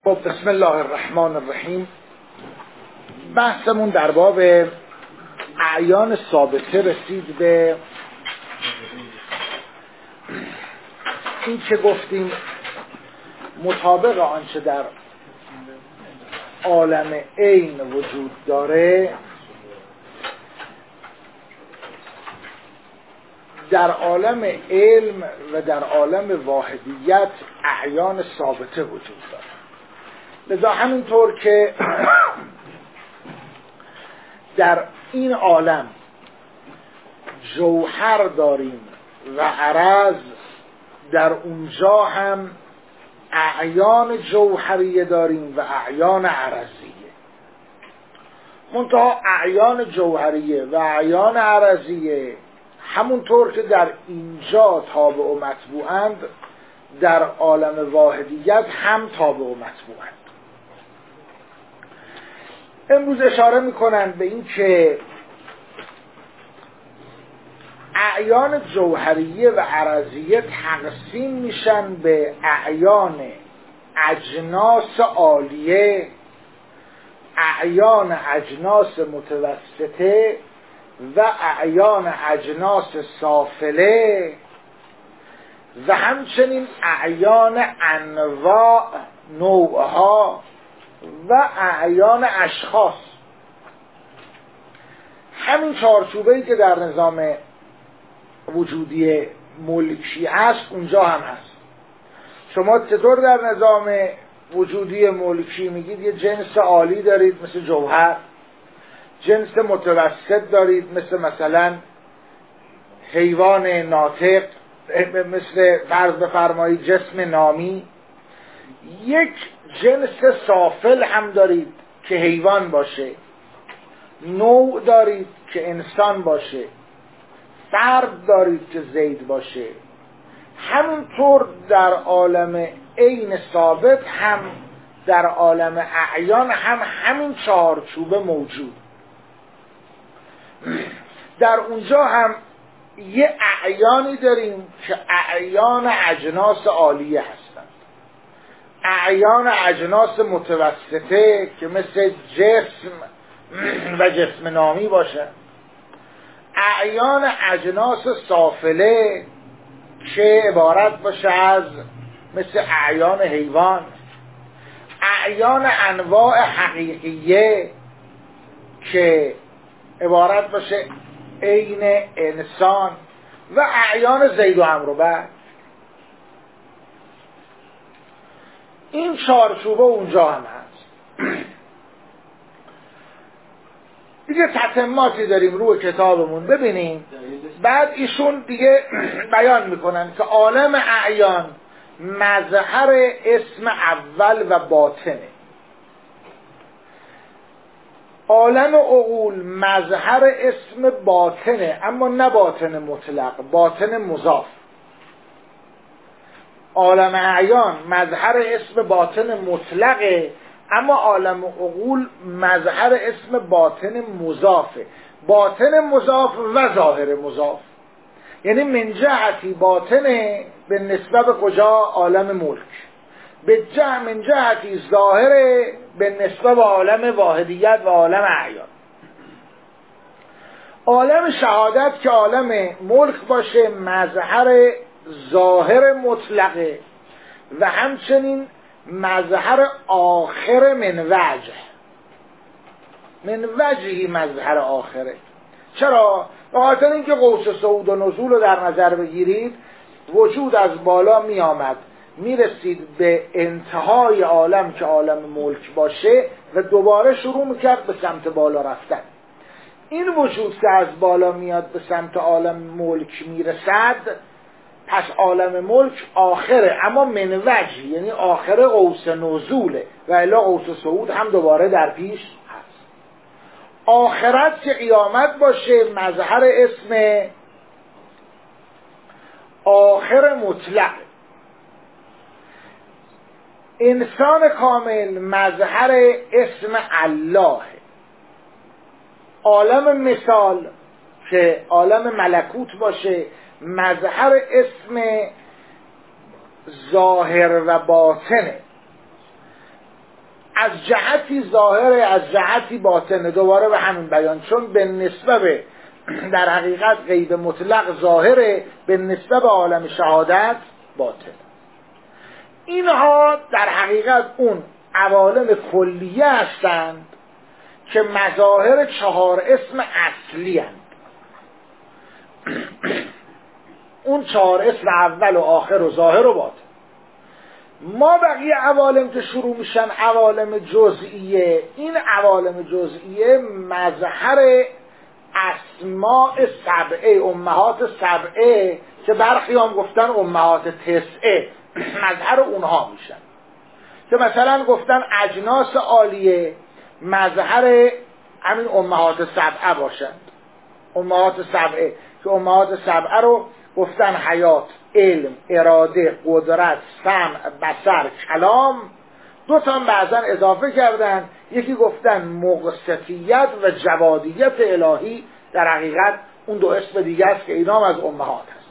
خب بسم الله الرحمن الرحیم. بحثمون در باب اعیان ثابته رسید به این که گفتیم مطابق آنچه در عالم عین وجود داره در عالم علم و در عالم واحدیت اعیان ثابته وجود داره. لذا همینطور که در این عالم جوهر داریم و عرض، در اونجا هم اعیان جوهریه داریم و اعیان عرضیه. منتها اعیان جوهریه و اعیان عرضیه همونطور که در اینجا تابع و مطبوعند، در عالم واحدیت هم تابع و مطبوعند. امروز اشاره میکنند به این که اعیان جوهریه و عرضیه تقسیم میشن به اعیان اجناس عالیه، اعیان اجناس متوسطه و اعیان اجناس سافله و همچنین اعیان انواع نوعها و اعیان اشخاص. همین چارچوبه‌ای که در نظام وجودی ملکی هست اونجا هم هست. شما چطور در نظام وجودی ملکی میگید یه جنس عالی دارید مثل جوهر، جنس متوسط دارید مثلا حیوان ناطق، مثل فرض بفرمایید جسم نامی، یک جنس سافل هم دارید که حیوان باشه، نوع دارید که انسان باشه، فرد دارید که زید باشه. همینطور در عالم عین ثابت هم در عالم اعیان هم همین چارچوبه موجود. در اونجا هم یه اعیانی داریم که اعیان اجناس عالیه هستند، اعیان اجناس متوسطه که مثل جسم و جسم نامی باشه، اعیان اجناس سافله که عبارت باشه از مثل اعیان حیوان، اعیان انواع حقیقیه که عبارت باشه عین انسان و اعیان زید و عمرو بعد. این چارچوبه اونجا هم هست. دیگه تتماتی داریم روی کتابمون ببینیم. بعد ایشون دیگه بیان میکنن که عالم اعیان مظهر اسم اول و باطنه، عالم عقول مظهر اسم باطنه اما نه باطن مطلق، باطن مضاف. عالم اعیان مظهر اسم باطن مطلقه اما عالم عقول مظهر اسم باطن مضافه، باطن مضاف و ظاهر مضاف. یعنی من جهتی باطنه به نسبت به کجا؟ عالم ملک. من جهتی ظاهره به نسبت به عالم واحدیت و عالم اعیان. عالم شهادت که عالم ملک باشه مظهر ظاهر مطلقه و همچنین مظهر آخر من وجهی مظهر آخره. چرا؟ به خاطر اینکه قوس صعود و نزول رو در نظر بگیرید، وجود از بالا می آمد می رسید به انتهای عالم که عالم ملک باشه و دوباره شروع می کرد به سمت بالا رفتن. این وجود که از بالا میاد به سمت عالم ملک می رسد، پس عالم ملک آخره اما من وجه، یعنی آخر قوس نزوله و الا قوس صعود هم دوباره در پیش هست. آخرت که قیامت باشه مظهر اسم آخر مطلق. انسان کامل مظهر اسم الله. عالم مثال که عالم ملکوت باشه مظهر اسم ظاهر و باطنه. از جهتی ظاهره از جهتی باطنه، دوباره به همین بیان، چون به نسبت در حقیقت غیب مطلق ظاهره، به نسبت عالم شهادت باطنه. اینها در حقیقت اون عوالم کلیه هستند که مظاهر 4 اسم اصلی هستند. اون 4 اسم اول و آخر و ظاهر و باطن. ما بقیه عوالم که شروع میشن عوالم جزئیه، این عوالم جزئیه مظهر اسماء 7 امهات 7 که برخی هم گفتن امهات 9 مظهر اونها میشن، که مثلا گفتن اجناس عالیه مظهر همین امهات 7 باشند. امهات 7 که امهات 7 رو گفتن حیات، علم، اراده، قدرت، سمع، بصر، کلام. 2 تا بعضا اضافه کردن، یکی گفتن مقصفیت و جوادیت الهی، در حقیقت اون 2 اسم دیگه است که اینا هم از امهات هست.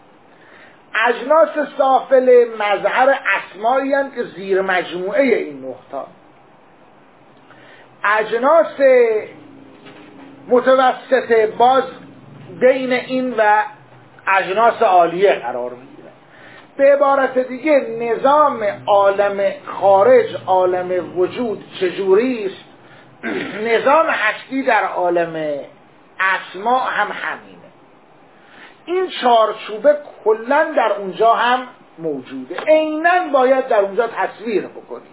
اجناس سافل مظهر اسمایی هستند که زیر مجموعه این 9 تا. اجناس متوسطه باز بین این و اجناس عالیه قرار میگیره. به عبارت دیگه نظام عالم خارج، عالم وجود چجوری است، نظام هستی در عالم اسما هم همینه. این چارچوبه کلا در اونجا هم موجوده، عیناً باید در اونجا تصویر بکنیم.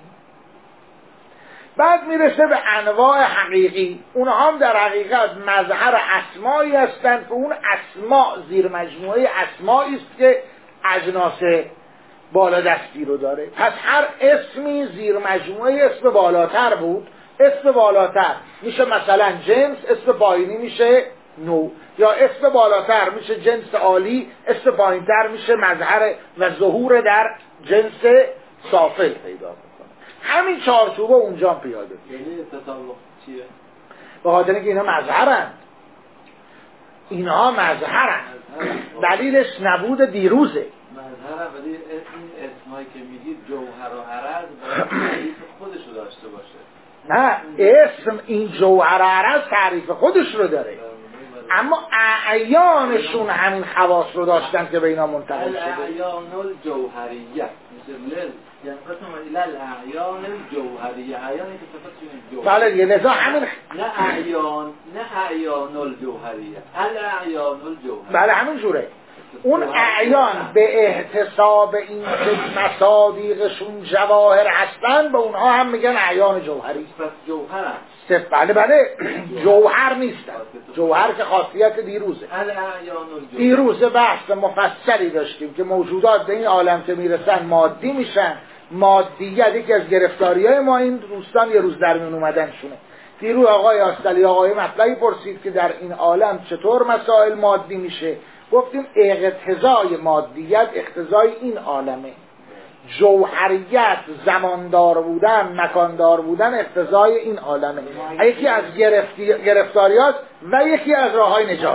بعد میرسه به انواع حقیقی، اونها هم در حقیقت مظهر اسمایی هستند که اون اسما زیر مجموعه اسمایی است که اجناس بالادستی رو داره. پس هر اسمی زیر مجموعه اسم بالاتر بود. اسم بالاتر میشه مثلا جنس، اسم پایینی میشه نوع، یا اسم بالاتر میشه جنس عالی، اسم پایینتر میشه مظهر و ظهور در جنس سافل پیدا میکنه. همین چارچوبه اونجا پیاده میشه. یعنی تطابق چیه؟ به خاطر اینکه اینا مظهرن، اینها مظهرن، دلیلش نبود دیروزه. مظهر، ولی این اسمایی که میگید جوهر و عرض باید تعریف خودش رو داشته باشه. نه، اسم این جوهر و عرض تعریف خودش رو داره، اما اعیانشون همین خواص رو داشتن که به اینا منتقل شده. الاعیان الجوهریه مثل یعنی قسم الاعیان الجوهریه، اعیانی که صفتشون جوهر. بله دیگه، لذا همین نه اعیان الجوهریه، الاعیان الجوهریه. بله همین جوره. اون اعیان به احتساب این که مصادیقشون جواهر هستن، به اونها هم میگن اعیان جوهری. پس جوهر هست. بله جوهر نیستن. جوهر که خاصیت دیروزه. دیروزه بحث مفصلی داشتیم که موجودات به این عالم که میرسن مادی میشن. مادیت یکی از گرفتاری‌های ما این دوستان یه روز در میون اومدنشونه. دیروز آقای آستلی آقای مطلعی پرسید که در این عالم چطور مسائل مادی میشه. گفتیم اقتضای مادیت اقتضای این عالمه، جوهریت زماندار بودن مکاندار بودن اقتضای این عالمه. یکی از گرفتاریات و یکی از راههای نجات.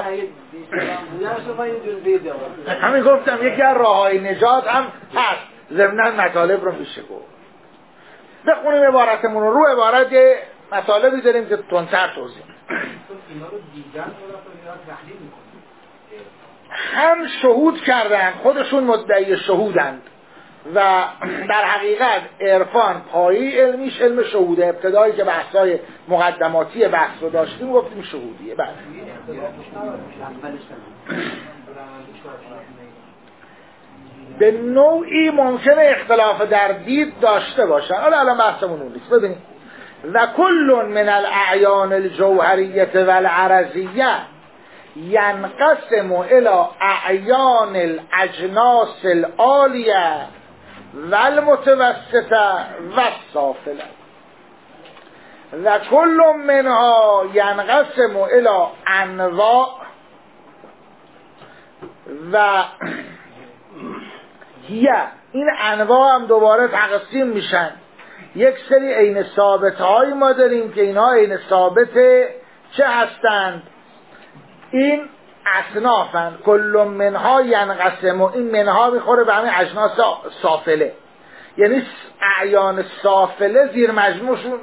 همین گفتم یکی از راههای نجات هم هست. ضمناً مطالب رو میشه گفت. بخونیم عبارتمون رو عبارت مطالبی داریم که تندتر توضیح هم شهود کردن، خودشون مدعی شهودند و در حقیقت عرفان پایی علمیش علم شهوده. ابتدایی که بحثای مقدماتی بحث رو داشتیم گفتیم شهودیه. بعد به نوعی ممکنه اختلاف در دید داشته باشن. حالا الان بحثمون اون نیست. ببینید و کل من الاعیان الجوهریه و العرضیه ینقسم الى اعیان الاجناس العالیه و المتوسطه و السافله و کل منها ینقسم الى انواع و این انواع هم دوباره تقسیم میشن. یک سری عین ثابت هایی ما داریم که اینها عین ثابت چه هستند؟ این اصنافن. کل منها ینقسم، این منها میخوره به همین اجناس سافله یعنی اعیان سافله زیر مجموعشون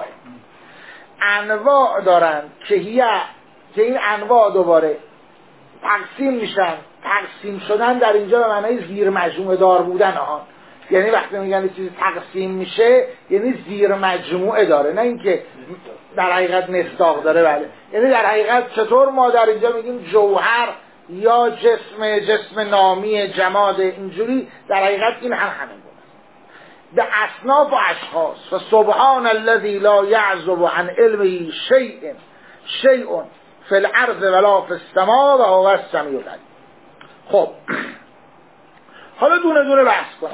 انواع دارن که این انواع دوباره تقسیم میشن. تقسیم شدن در اینجا به معنای زیر مجموعه دار بودن آن، یعنی وقتی میگن چیزی تقسیم میشه یعنی زیر مجموعه داره، نه اینکه در حقیقت مصداق داره. بله، یعنی در حقیقت چطور ما در اینجا میگیم جوهر یا جسم نامی جماد، اینجوری در حقیقت این همین بود به اصناف و اشخاص. و سبحان الذی لا یعزب عن علمه شیء فی الارض ولا فی السماء و هو السمیع العلیم. خب حالا دونه دونه بحث کنم،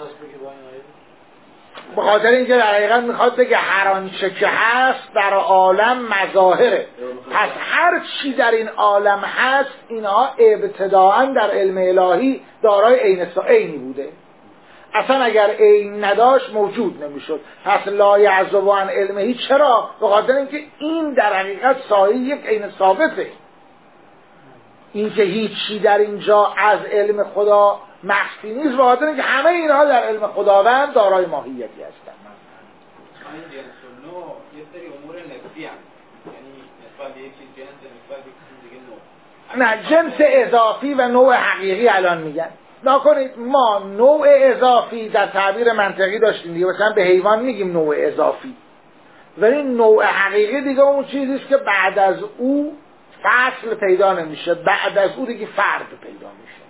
به خاطر اینکه در حقیقت میخواد بگه هر آنچه که هست در عالم مظاهره. پس هر چی در این عالم هست اینها ابتداعا در علم الهی دارای عینی بوده، اصلا اگر عین نداشت موجود نمیشد. پس لا یعزب عن علمه. چرا؟ به خاطر اینکه این در حقیقت سایه یک عین ثابته. این که هیچی در اینجا از علم خدا مخفی نیست، به خاطر اینکه همه اینها در علم خداوند دارای ماهیتی هستند. این جنس و نوع یه سری امور نسبی هست، یعنی نسبت به یک چیز جنس، نسبت به چیز دیگه نوع. نه، جنس اضافی و نوع حقیقی الان میگن. نکنید ما نوع اضافی در تعبیر منطقی داشتیم دیگه، مثلا به حیوان میگیم نوع اضافی، ولی نوع حقیقی دیگه اون چیزیست که بعد از او فصل پیدا نمیشه، بعد از او دیگه فرد پیدا میشه.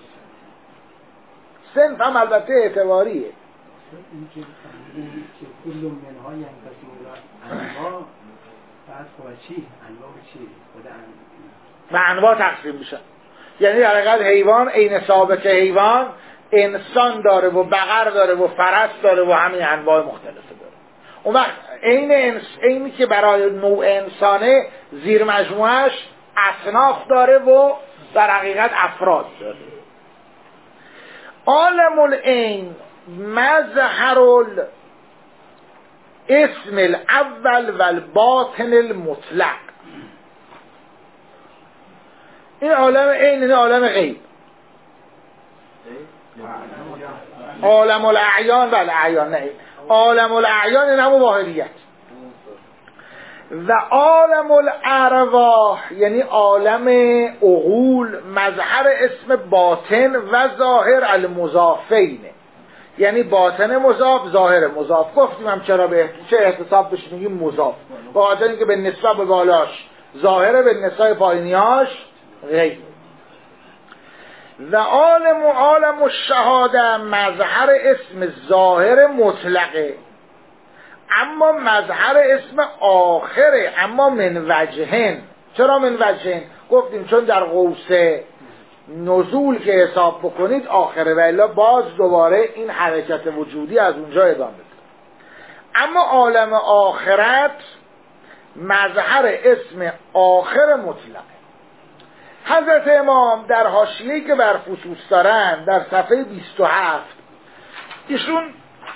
صنف هم البته اعتباریه. این که کل منها ینقسم الی انواع، بعد خود چی؟ انواع چی؟ خود و انواع تقسیم میشن. یعنی در حقیقت حیوان عین ثابت حیوان انسان داره و بقر داره و فرس داره و همین انواع مختلفه داره. اون وقت عینی که برای نوع انسانه زیر مجموعش اصناف داره و در حقیقت افراد داره. عالم العین مظهر الاسم الاول و الباطن المطلق. این عالم عین، این عالم غیب. عالم الاعیان و الاعیان، نه عالم الاعیان این همون واحدیت. و عالم الارواح یعنی عالم عقول مظهر اسم باطن و ظاهر المضافینه، یعنی باطن مضاف ظاهر مضاف. گفتیم هم چرا به چه احتساب بهش میگیم مضاف، با خاطر اینکه به نسبت به بالاش ظاهره، به نسبت پایینیاش غیب. و عالم الشهاده مظهر اسم ظاهر مطلقه، اما مظهر اسم آخره، اما من وجهن. چرا من وجهن؟ گفتیم چون در قوس نزول که حساب بکنید آخره، و الا باز دوباره این حرکت وجودی از اونجا ادامه داره. اما عالم آخرت مظهر اسم آخر مطلقه. حضرت امام در حاشیه‌ای که بر فصوص دارن در صفحه 27 ایشون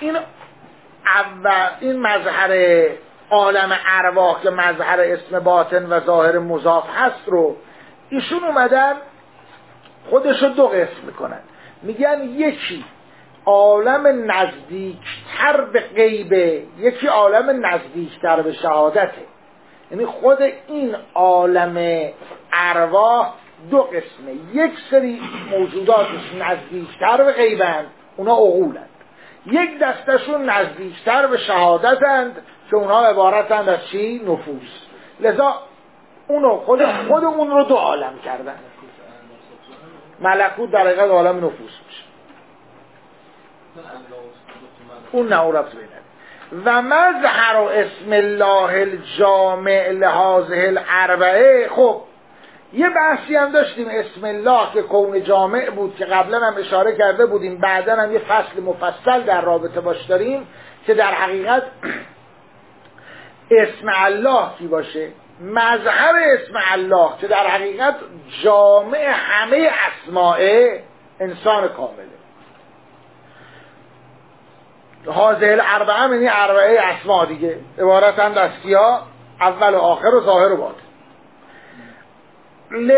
این مظهر عالم ارواح که مظهر اسم باطن و ظاهر مضاف هست رو ایشون اومدن خودشو دو قسم میکنن. میگن یکی عالم نزدیکتر به غیبه، یکی عالم نزدیکتر به شهادته. یعنی خود این عالم ارواح دو قسمه، یک سری موجوداتش نزدیکتر به غیبند، اونا عقولند، یک دستشون نزدیکتر به شهادتند که اونا عبارتند از چی؟ نفوس. لذا خود اون رو دو عالم کردن. ملکوت در حقیقت عالم نفوس میشه، اون نورت بینه. و مظهر اسم الله الجامع لهذه الاربعه. خب یه بحثی هم داشتیم اسم الله که کون جامع بود که قبلا هم اشاره کرده بودیم، بعدا هم یه فصل مفصل در رابطه باش داریم که در حقیقت اسم الله کی باشه؟ مظهر اسم الله که در حقیقت جامع همه اسماء انسان کامله. هذه الاربعه یعنی اربعه اسما دیگه، عبارتند از کیا؟ اول و آخر و ظاهر و باطن.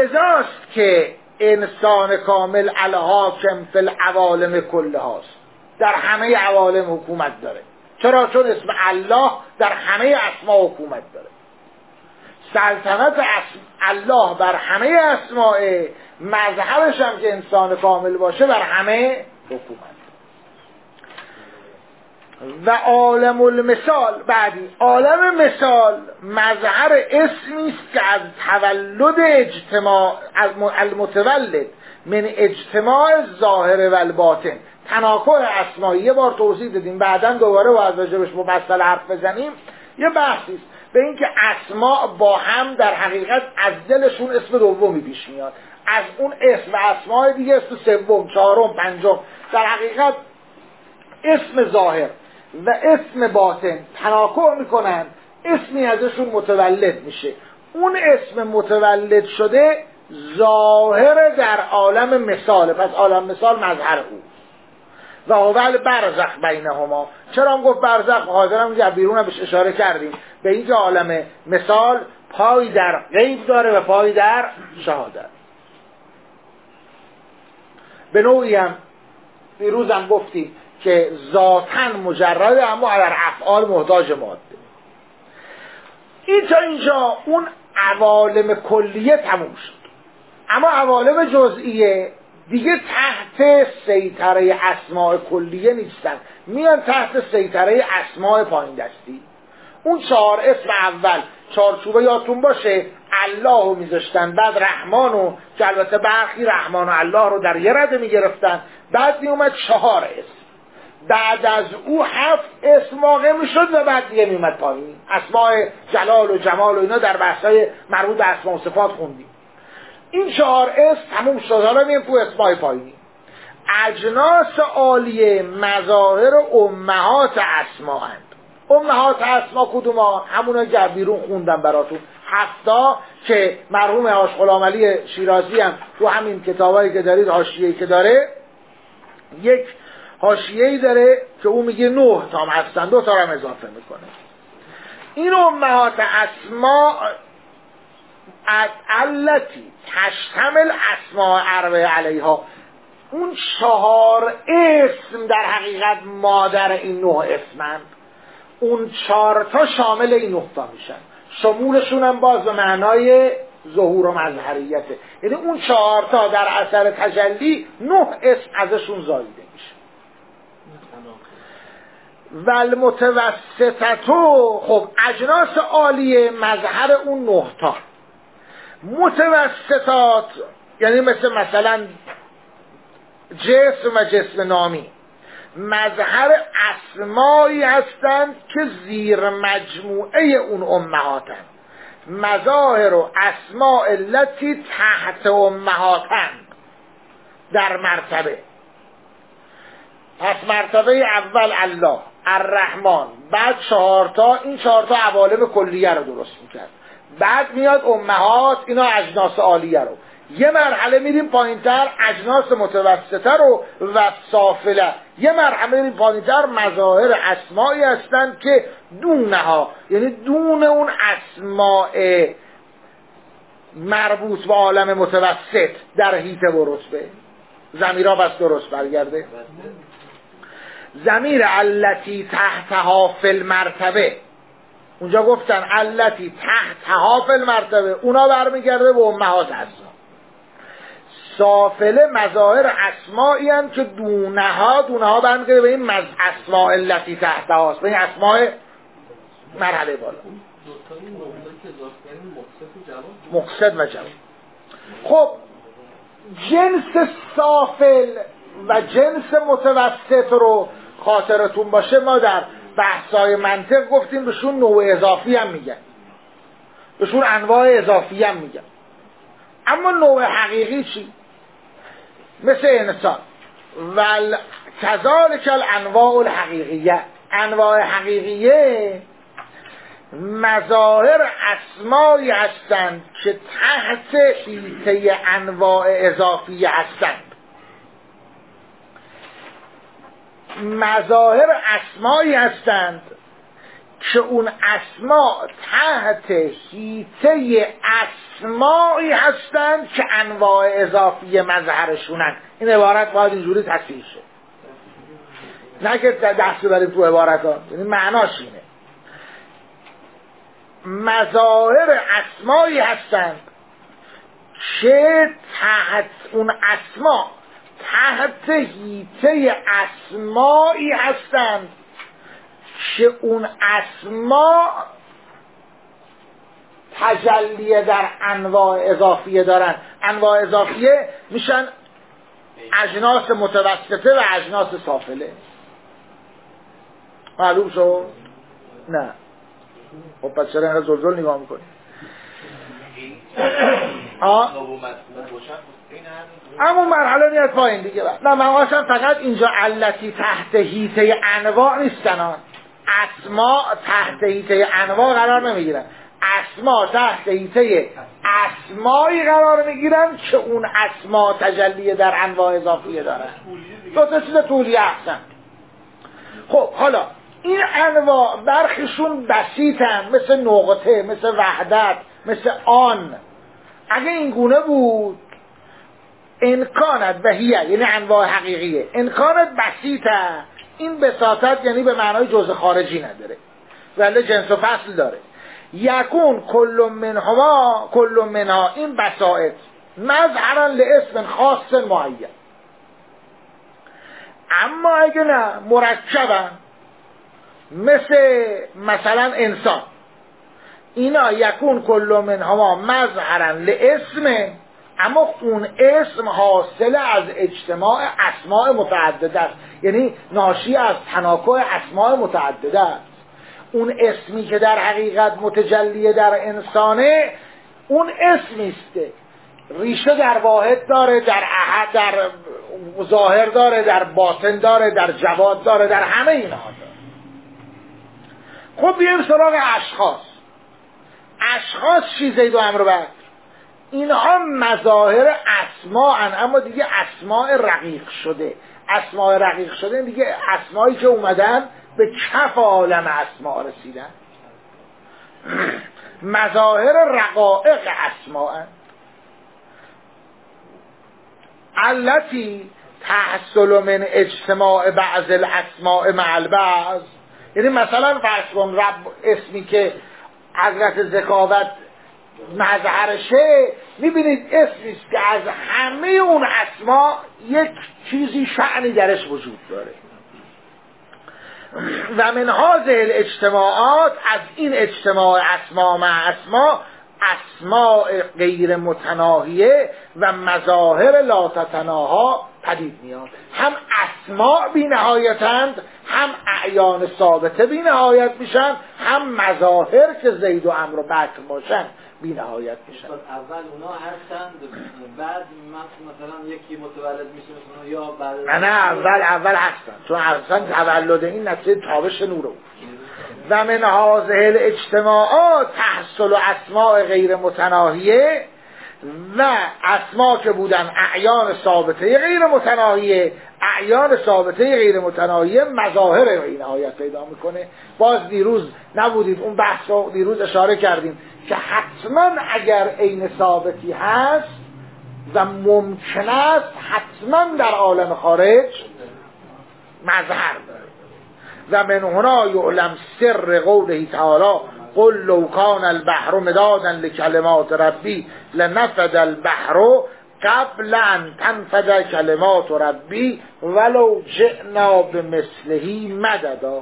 لذاست که انسان کامل الحاکم فی العوالم کلهاست. در همه عوالم حکومت داره. چرا؟ چون اسم الله در همه اسما حکومت داره. سلطنت الله بر همه اسماء، مظهرش هم که انسان کامل باشه بر همه حکومت. و عالم المثال، بعدی عالم مثال مظهر اسمی است که از تولد اجتماع المتولد من اجتماع ظاهر و الباطن، تناکر اسمایی. یه بار توضیح دادیم، بعداً دوباره باید راجبش مفصل حرف بزنیم. یه بحثی است به این که اسما با هم در حقیقت از دلشون اسم دومی پیش میاد، از اون اسم و اسمای دیگه اسم سوم، چهارم، پنجم. در حقیقت اسم ظاهر و اسم باطن تناکر میکنن، اسمی ازشون متولد میشه. اون اسم متولد شده ظاهر در عالم مثال، پس عالم مثال مظهر او. و اول برزخ بینهما. چرا هم گفت برزخ؟ حاضرم که بیرون هم بهش اشاره کردیم، به اینکه عالم مثال پای در غیب داره و پای در شهادت. به نوعی هم دیروز هم گفتیم که ذاتاً مجرده، اما در افعال محتاج ماده. این تا اینجا اون عوالم کلیه تموم شد. اما عوالم جزئیه دیگه تحت سیطره اسماء کلیه نیستن، میان تحت سیطره اسماء پایین دستی. اون 4 اسم اول چارچوبه یادتون باشه، الله رو میذاشتن، بعد رحمانو، که البته برخی رحمان و الله رو در یه رده میگرفتن، بعد میومد 4 اسم، بعد از او 7 اسم واقع میشد و بعد دیگه میومد پایین. اسماء جلال و جمال و اینا در بحثای مربوط به اسماء و صفات خوندیم. این 4 اسم تموم شد. حالا میریم تو اسمای پایینی. اجناس عالیه مظاهر امهات اسما اند. امهات اسما کدوما؟ همونا که بیرون خوندم براتون، 7 که مرحوم حاج غلام علی شیرازی هم تو همین کتابایی که دارید حاشیه‌ای که داره، یک حاشیه‌ای داره که اون میگه 9 تا هستن، 2 تا هم اضافه میکنه. این امهات اسما التی تشتمل اسماء اربع علیها، اون 4 اسم در حقیقت مادر این 9 اسمند. اون 4 تا شامل این 9 تا میشن، شمولشون هم باز به معنای ظهور و مظهریته. یعنی اون 4 تا در اثر تجلی 9 اسم ازشون زاییده میشه. و المتوسطتو، خب اجناس عالیه مظهر اون 9 تا. متوسطات یعنی مثلا جسم و جسم نامی، مظهر اسمایی هستند که زیر مجموعه اون امهاتند. مظاهر و اسماء التي تحت امهاتند در مرتبه. پس مرتبه اول الله، الرحمن، بعد 4 تا، این 4 تا عوالم کلیه رو درست میکرد. بعد میاد امهات، اینا اجناس عالیه رو. یه مرحله میریم پایینتر، اجناس متوسطه رو و سافله. یه مرحله میریم پایینتر، مظاهر اسمایی هستند که دونها، یعنی دون اون اسماء مربوط به عالم متوسط در حیطه و رتبه. ضمیرها بس درست برگرده. ضمیر التی تحتها فی المرتبه، اونجا گفتن التی تحتها فی المرتبه، اونا برمیگرده به امهات اسما. سافله مظاهر اسمایی هستند که دونها برمیگرده به این اسماء التی تحتها است، به این اسماء مرحله بالا. مقصد و جواب. خب جنس سافل و جنس متوسط رو خاطرتون باشه ما در بحثای منطق گفتیم بهشون نوع اضافی هم میگن، بهشون انواع اضافی هم میگن. اما نوع حقیقی چی؟ مثل انسان. کذالک الانواع الحقیقیه، انواع حقیقیه مظاهر اسمایی هستند که تحت حیطه انواع اضافی هستند. مظاهر اسمایی هستند که اون اسما تحت حیطه اسمایی هستند که انواع اضافی مظهرشونن. این عبارت باید اینجوری تصحیح شه. نه که دست بریم تو عبارت ها، یعنی معناش اینه. مظاهر اسمایی هستند که تحت اون اسما تحت حیطه اسمایی هستند که اون اسما تجلیه در انواع اضافیه دارن. انواع اضافیه میشن اجناس متوسطه و اجناس سافله. معلوم شد؟ نه. خب پس چرا اینقدر زلزل نگاه میکنی؟ اما مرحله میاد پایین دیگه. نه من واسم فقط اینجا علتی تحت حیطه انواع نیستن، اسما تحت حیطه انواع قرار نمیگیرن، اسما تحت حیطه اسمایی قرار میگیرن که اون اسما تجلیه در انواع اضافیه دارن. دو تا چیز طولیه هستن. خب حالا این انواع برخیشون بسیطن، مثل نقطه، مثل وحدت، مثل آن. اگه این گونه بود انکانت بهیه، یعنی انواع حقیقیه، انکانت بسیطه. این بساطت یعنی به معنای جزء خارجی نداره ولی جنس و فصل داره. یکون کل منها این بساطت مظهرا لاسم خاص معین. اما اگه نه مرکبن مثلا انسان، اینا یکون کل منها مظهرا لاسم، اما اون اسم حاصل از اجتماع اسماء متعدده است، یعنی ناشی از تناکح اسماء متعدده است. اون اسمی که در حقیقت متجلیه در انسانه اون اسمی است ریشه در واحد داره، در احد، در ظاهر داره، در باطن داره، در جواد داره، در همه اینا داره. خب بیایم سراغ اشخاص چی زید و عمرو بکر؟ اینها مظاهر اسماء ان، اما دیگه اسماء رقیق شده. اسماء رقیق شده دیگه اسمایی که اومدن به کف عالم اسماء رسیدن. مظاهر رقائق اسماء ان التي تحصل من اجتماع بعض الاسماء مع البعض. یعنی مثلا فرض کن رب اسمی که حضرت ذکاوت مظهرشه، میبینید اسمیست که از همه اون اسما یک چیزی شأنی درش وجود داره. و من هذه الاجتماعات، از این اجتماع اسما مع اسما، اسماء غیر متناهیه و مظاهر لا تتناها پدید میاد. هم اسماء بی نهایتند، هم اعیان ثابته بی نهایت میشن، هم مظاهر که زید و عمرو و بکر باشن بی نهایت میشن. اول اونا هستند، بعد مثلا یکی متولد میشه مثلا، یا بعد نه اول هستن، چون اصلا تولد این نتیجه تابش نوره. و من هذه الاجتماعات تحصل اسماء غیر متناهیه، و اسما که بودن اعیان ثابته غیر متناهیه، اعیان ثابته غیر متناهیه مظاهر بی نهایت پیدا میکنه. باز دیروز نبودید اون بحث رو دیروز اشاره کردیم که حتما اگر عین ثابتی هست و ممکن است حتما در عالم خارج مظهر داره. و من هنا یعلم سر قوله تعالی قل لو کان البحر مدادا لکلمات ربی لنفد البحر قبل ان تنفد کلمات ربی ولو جئنا بمثله مددا.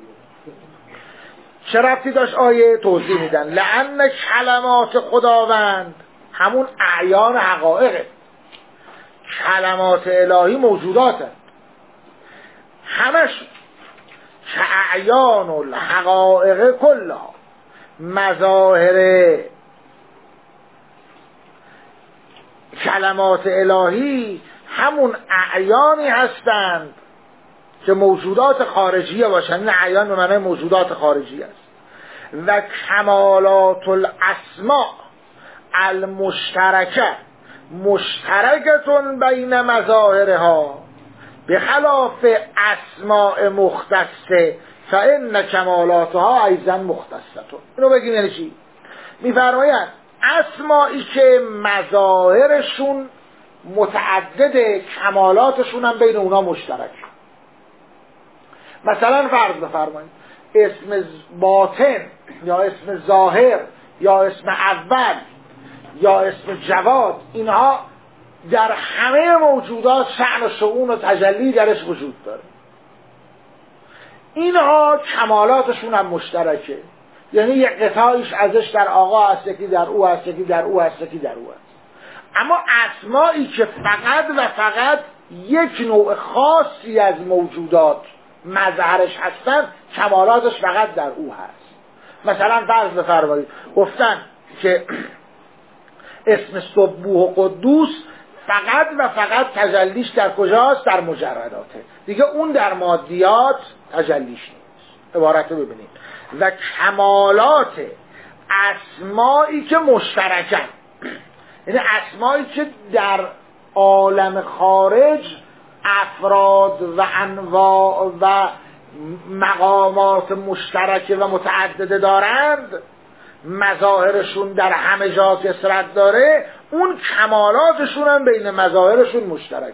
چه ربطی داشت آیه؟ توضیح میدن. لأن کلمات خداوند همون اعیان حقایقه، کلمات الهی موجوداته همش، که اعیان الحقائق کلها، مظاهر کلمات الهی همون اعیانی هستند که موجودات خارجیه باشن. این اعیان به معنی موجودات خارجی است. و کمالات الاسماء المشترکه مشترکتون بین مظاهرها بخلاف اسماء مختصه فإن کمالاتها ایضا مختصتون. اینو بگیم یعنی چی؟ میفرمایند اسمایی که مظاهرشون متعدده، کمالاتشون هم بین اونا مشترک. مثلا فرض بفرمایید اسم باطن یا اسم ظاهر یا اسم اول یا اسم جواد، اینها در همه موجودات شأن و شؤون و تجلی درش وجود داره. اینها کمالاتشون هم مشترکه، یعنی یک قطعیش ازش در آقا هست، یکی در او هست، یکی در او هست، یکی در او هست. اما اسمایی که فقط و فقط یک نوع خاصی از موجودات مظهرش هستن، کمالاتش فقط در او هست. مثلا فرض بفرمایید گفتن که اسم سبوح و قدوس فقط و فقط تجلیش در کجاست؟ در مجرداته، دیگه اون در مادیات تجلیش نیست. عبارت رو ببینید. و کمالات اسمایی که مشترکن، یعنی اسمایی که در عالم خارج افراد و انواع و مقامات مشترکه و متعدده دارند، مظاهرشون در همه جا کثرت داره، اون کمالاتشون هم بین مظاهرشون مشترک.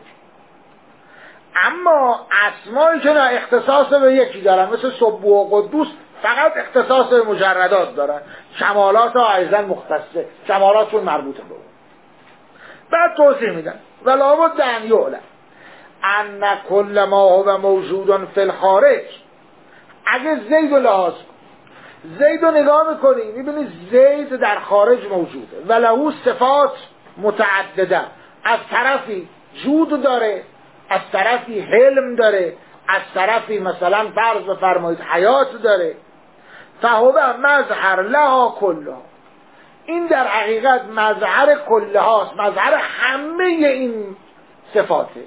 اما اسمایی که نه اختصاص به یکی دارن، مثل سبوح و قدوس فقط اختصاص به مجردات دارن، کمالات ها ایضا مختصه، کمالاتشون مربوطه به اون. بعد توضیح میدن ولابد ان یعلم ان کل ما هو موجود فی الخارج. اگه زید و لحاظ زید رو نگاه میکنی میبینی زید در خارج موجوده و له صفات متعدده، از طرفی جود داره، از طرفی حلم داره، از طرفی مثلا فرض بفرمایید حیات داره. فهو مظهر لها کلها، این در حقیقت مظهر کلهاست، مظهر همه این صفاته.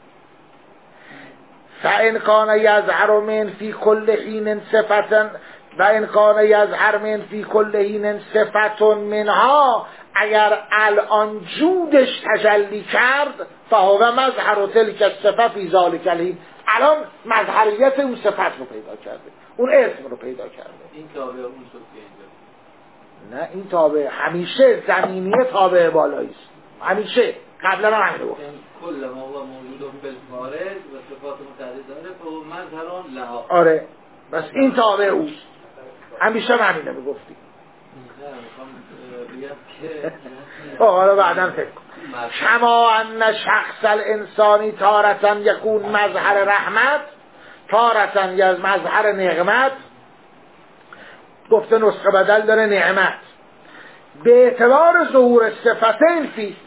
فإن کان یظهر من فی کل حین صفتا و ان کان یظهر من فی کل حین صفت منها، اگر الان جودش تجلی کرد فهو مظهر تلک الصفه فی ذلک الحین، الان مظهریت اون صفت رو پیدا کرده، اون اسم رو پیدا کرده. این تابع اون شد که اینجا نه، این تابع همیشه زمینیه تابع بالایی است، همیشه. قبلا هم همین گفت کل ما هو موجود فی الخارج و صفات متعدد داره فهو مظهر لها. آره، بس این تابع اوست، همیشه همینه میگفتی. حالا بعداً فکر کن. کما ان شخص الانسانی تارتاً یکون مظهر رحمت، تارتاً یا مظهر نعمت. گفته نسخه بدل داره نعمت به اعتبار ظهور صفتین فی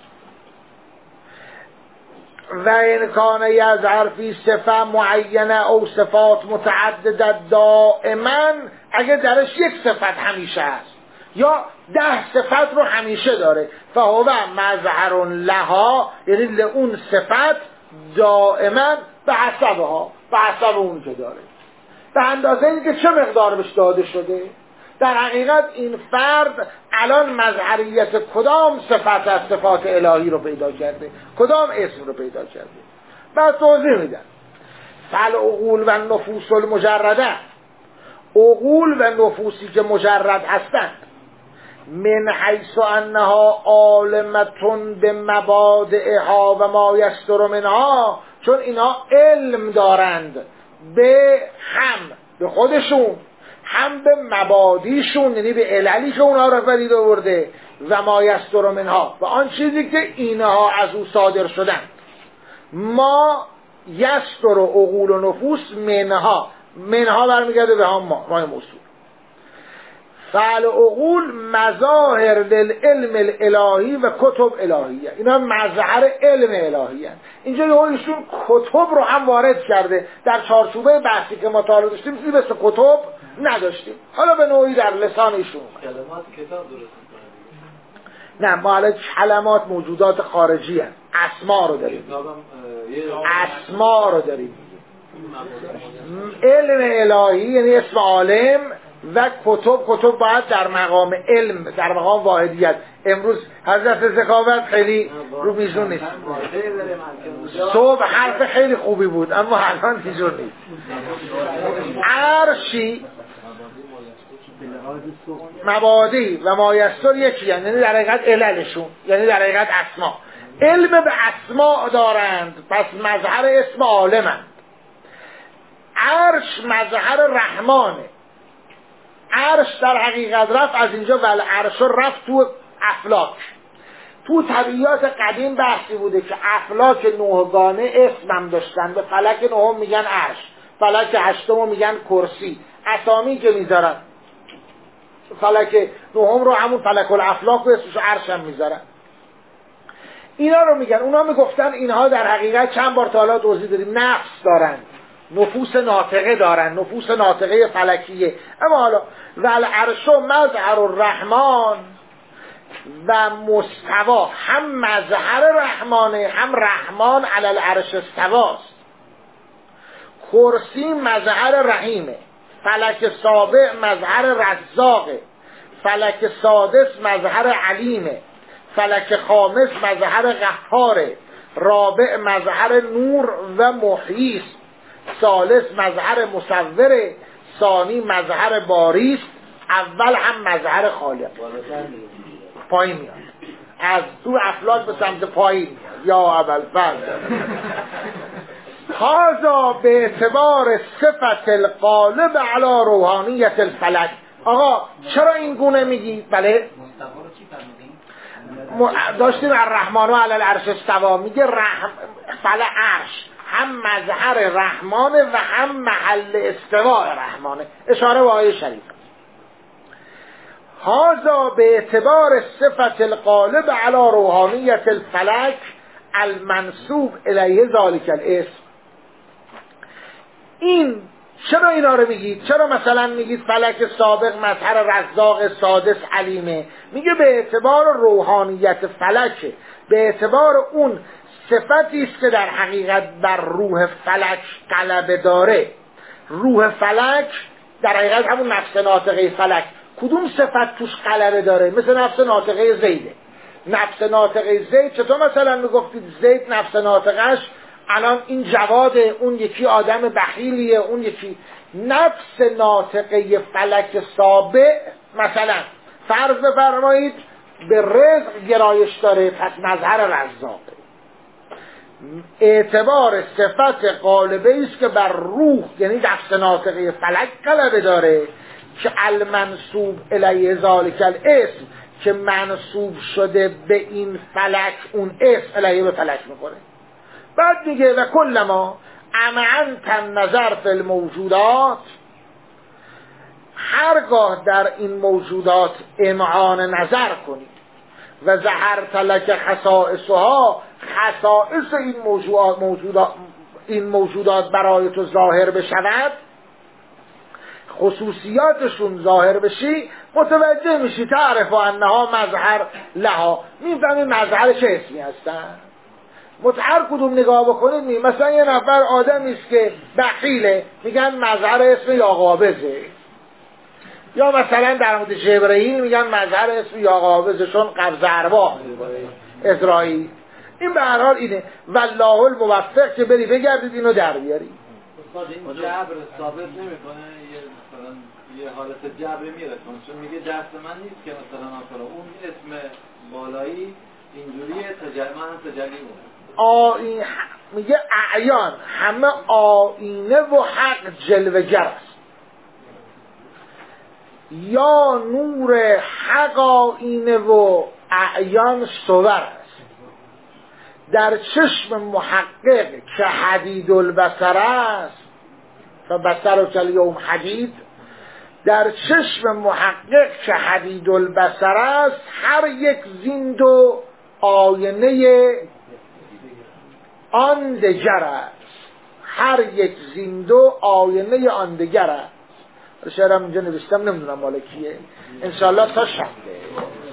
و ان کان یظهر فی صفه معینه او صفات متعدده دائما، اگه درش یک صفت همیشه هست یا 10 صفت رو همیشه داره، فهو مظهر لها، یعنی لئون صفت دائما به حسبها، به حسب اون که داره، به اندازه اینکه چه مقدار بهش داده شده. در حقیقت این فرد الان مظهریت کدام صفت از صفات الهی رو پیدا کرده، کدام اسم رو پیدا کرده. بعد توضیح میدن فالعقول و نفوس المجرده، عقول و نفوسی که مجرد هستند، من حیث انها عالمتون به مبادئها و ما یصدر منها، چون اینا علم دارند به هم به خودشون، هم به مبادیشون، یعنی به عللی که اونها را فرید آورده، و ما یصدر منها، و آن چیزی که اینها از او صادر شدن. ما یصدر عقول و نفوس منها برمیگرده به هم مای موصول. فعل عقول مظاهر للعلم الالهی و کتب الهیه، اینا مظهر علم الهیه. اینجا ایشون کتب رو هم وارد کرده در چارچوبه بحثی که ما تا داشتیم، چیزی مثل کتب نداشتیم، حالا به نوعی در لسان ایشون کلمات کتاب درست نه، ما الان کلمات موجودات خارجی هست، اسما رو داریم، اسما رو داریم. علم الهی یعنی اسم عالم و کتب باید در مقام علم، در مقام واحدیت. امروز حضرت ذکاوت خیلی رو میزون نیست، صبح حرف خیلی خوبی بود اما الان میزون نیست. عرشی مبادی و مایستر یکی، یعنی در حقیقت عللشون، یعنی در حقیقت اسما، علم به اسما دارند، پس مظهر اسم عالمند. عرش مظهر رحمانه. عرش در حقیقت رفت از اینجا ول عرش رفت تو افلاک. تو طبیعیات قدیم بحثی بوده که افلاک نهگانه اسم هم داشتن، به فلک نهم میگن عرش، فلک هشتم میگن کرسی، اسامی که میذارن. فلک نهم رو همون فلک الافلاک و اسمش عرش هم میذارن. اینا رو میگن. اونا میگفتن اینها در حقیقت چند بار تا حالا توضیح دادیم نفس دارن، نفوس ناطقه دارن، نفوس ناطقه فلکیه. اما حالا والعرش مظهر الرحمن و مستوا، هم مظهر رحمانه هم رحمان علی العرش استواست. کرسی مظهر رحیمه، فلک سابع مظهر رزاقه، فلک سادس مظهر علیمه، فلک خامس مظهر قهاره، رابع مظهر نور و محییست، ثالث مظهر مصوره، ثانی مظهر باریست، اول هم مظهر خالق. پایین میاد، از تو افلاک به سمت پایین میاد. یا اول فرد هذا به اعتبار صفت القالب علی روحانیت الفلک. آقا چرا این گونه میگی؟ بله داشتیم الرحمن علی العرش استوا، میگه فل عرش هم مظهر رحمانه و هم محل استواء رحمانه. اشاره به آیه شریف. هذا به اعتبار صفت القالب علی روحانیت الفلک المنسوب الیه ذالک الاسم. این چرا اینا رو میگید؟ چرا مثلا میگید فلک سابق مظهر رزاق، سادس علیمه؟ میگه به اعتبار روحانیت فلکه، به اعتبار اون صفتی است که در حقیقت بر روح فلک غلبه داره. روح فلک در حقیقت همون نفس ناطقه فلک. کدوم صفت توش غلبه داره؟ مثل نفس ناطقه زیده. نفس ناطقه زید، چطور مثلا میگفتید زید نفس ناطقش الان این جواده، اون یکی آدم بخیلیه، اون یکی نفس ناطقه فلک سابع مثلا فرض بفرمایید به رزق گرایش داره، پس مظهر رزاقه. اعتبار صفت غالبه است که بر روح یعنی نفس ناطقه فلک غلبه داره که المنسوب الیه ذالک الاسم، که منسوب شده به این فلک، اون اسم الیه به فلک میکنه. بعد میگه و کلما امعنت النظر فی الموجودات، هرگاه در این موجودات امعان نظر کنی و ظهرت لک خصائصها، خصائص این موجودات برای تو ظاهر بشود، خصوصیاتشون ظاهر بشی، متوجه میشی تعرف انها مظهر لها، میفهمی مظهر چه اسمی هستن. هر کدوم نگاه بکنید مثلا یه نفر آدمی است که بخیله، میگن مظهر اسم یا قابضه، یا مثلا در مورد جبرئیل میگن مظهر اسم یا قابضه چون قبض ارواح اسرائیل. این به هر حال اینه. والله الموفق که بری بگردید اینو در بیاری. این جبر ثابت نمیکنه، مثلا یه حالت جبر میرسونه، چون میگه دست من نیست که مثلا اون اسم بالایی اینجوریه من تجلی آینه میگه اعیان همه آینه و حق جلوگر است، یا نور حق آینه و اعیان صور است. در چشم محقق که حدید البصر است و بصر و کلیوم حدید، در چشم محقق که حدید البصر است هر یک زین دو آینه آن دگر است، هر یک زین دو آینه آن دگر است. شعرم اینجا نوشتم، نمیدونم مال کیه، انشاءالله تا شنبه.